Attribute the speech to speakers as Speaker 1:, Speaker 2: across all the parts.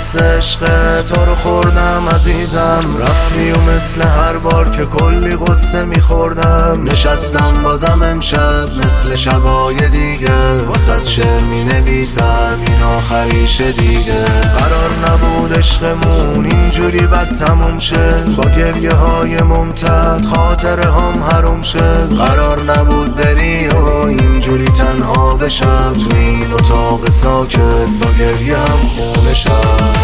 Speaker 1: دست عشق تو رو خوردم عزیزم، رفتی و مثل هر بار که کلی قصه میخوردم. نشستم بازم امشب مثل شبای دیگه، واسه شعر مینویسم این آخریشه دیگه. قرار نبود عشقمون اینجوری بد تموم شه، با گریه های ممتد خاطره هم حروم شه. قرار نبود بری و اینجوری تنها بشم تو این اتاق ساکت، با گریه هم خونه شم.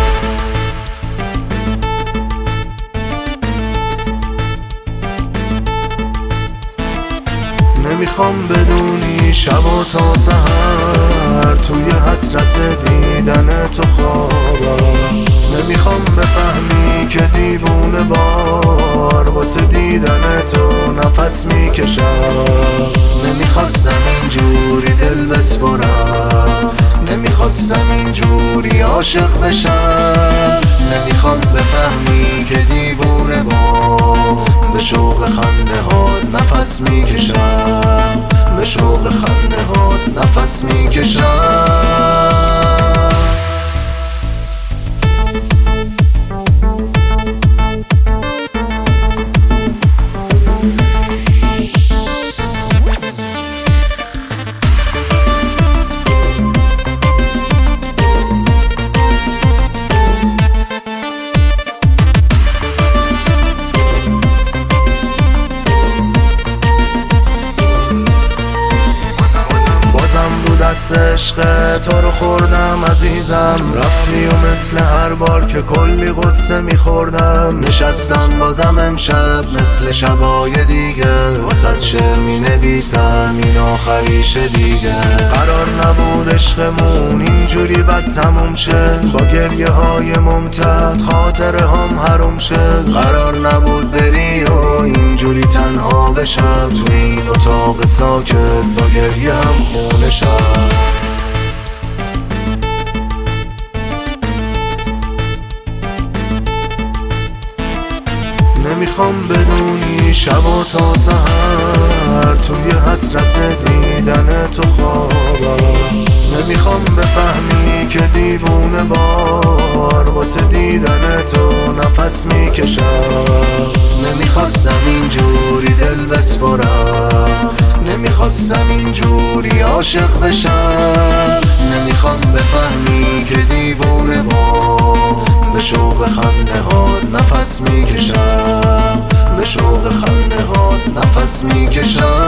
Speaker 1: نمیخوام بدونی شب و تا سحر توی حسرت دیدن تو خوابم. نمیخوام بفهمی که دیوونه بار واسه دیدن تو نفس میکشم. نمیخواستم اینجوری دل بسپرم، نمیخواستم اینجوری عاشق بشم. نمیخوام بفهمی که دیوونه بار به شوق خنده هات نفس میکشم، به شوق خنده هات نفس میکشم. دست عشق تو رو خوردم عزیزم، رفتی و مثل هر بار که کلی قصه میخوردم. نشستم بازم امشب مثل شبای دیگه، واسه شعر مینویسم این آخریشه دیگه. قرار نبود عشقمون اینجوری بد تموم شه، با گریه های ممتد خاطره هم حروم شه. قرار نبود بری و اینجوری تنها بشم تو این اتاق ساکت، با گریه هم خونه شم. نمیخوام بدونی شب و تا سحر توی حسرت دیدن تو خوابم. نمیخوام بفهمی که دیوونه بار واسه دیدن تو نفس میکشم. نمیخواستم اینجوری دل بسپرم، نمیخواستم اینجوری عاشق بشم. نمیخوام بفهمی که دیوونه بار به شوق خنده هات نفس میکشم، به شوق خنده هات نفس میکشم.